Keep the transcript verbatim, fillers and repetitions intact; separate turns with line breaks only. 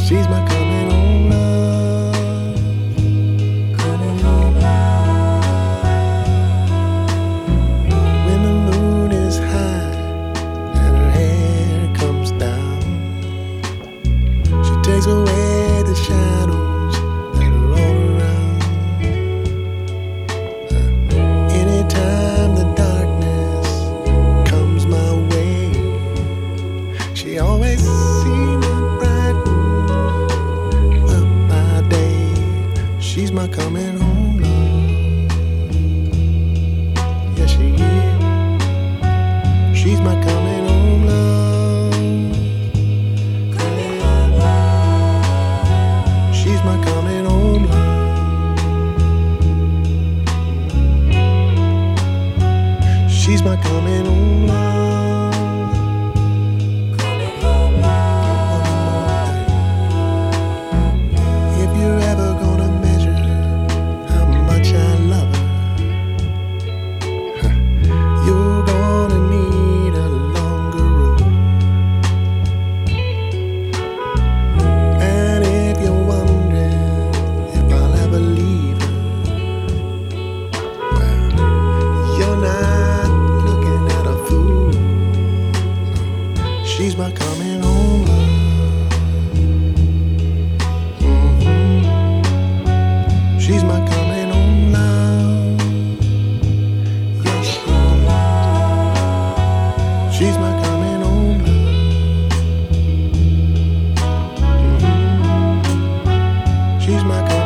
She's my coming home love. Coming home love. When the moon is high and her hair comes down, she takes away the shadows that are all around. Anytime the darkness comes my way, she always seems to brighten up my day. She's my coming home love. Yes, she is. She's my coming home love. Coming home love. She's my coming home love. She's my coming home love. Coming home love. If you're ever gonna measure how much I love her, you're gonna need a longer road. And if you're wondering if I'll ever leave her, well, you're not looking at a fool. She's my coming home love. Mhm. She's my coming home love. Yes, she is. She's my coming home love. Mhm. She's my coming